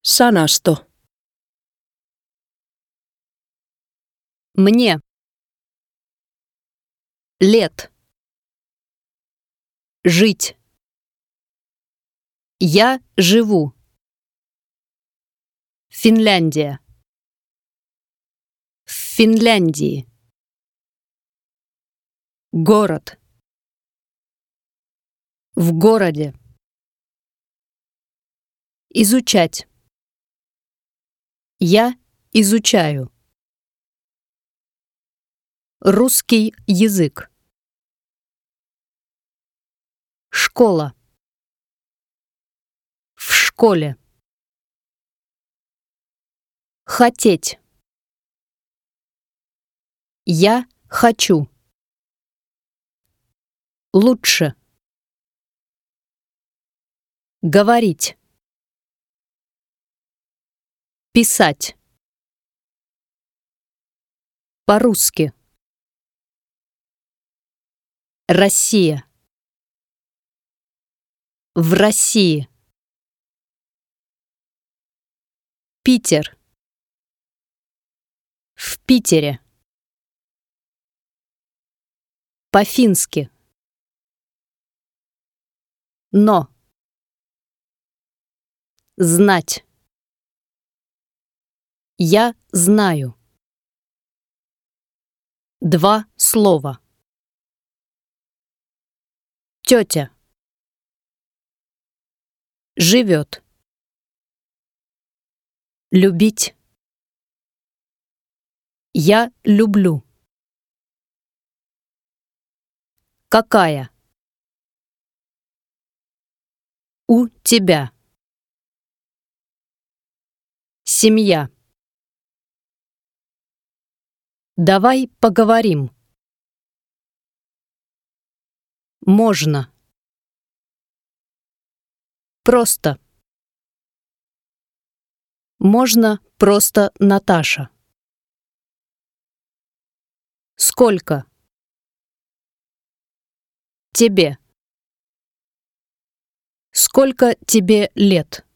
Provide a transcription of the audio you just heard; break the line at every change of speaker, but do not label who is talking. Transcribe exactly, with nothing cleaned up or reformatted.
Sanasto.
Мне. Лет. Жить. Я живу. Финляндия. В Финляндии. Город. В городе. Изучать. Я изучаю. Русский язык. Школа. В школе. Хотеть. Я хочу. Лучше. Говорить. Писать. По-русски. Россия. В России. Питер. В Питере. По-фински. Но. Знать. Я знаю. Два слова. Тетя. Живет. Любить. Я люблю. Какая? У тебя. Семья. Давай поговорим. Можно. Просто. Можно просто Наташа. Сколько? Тебе. Сколько тебе лет?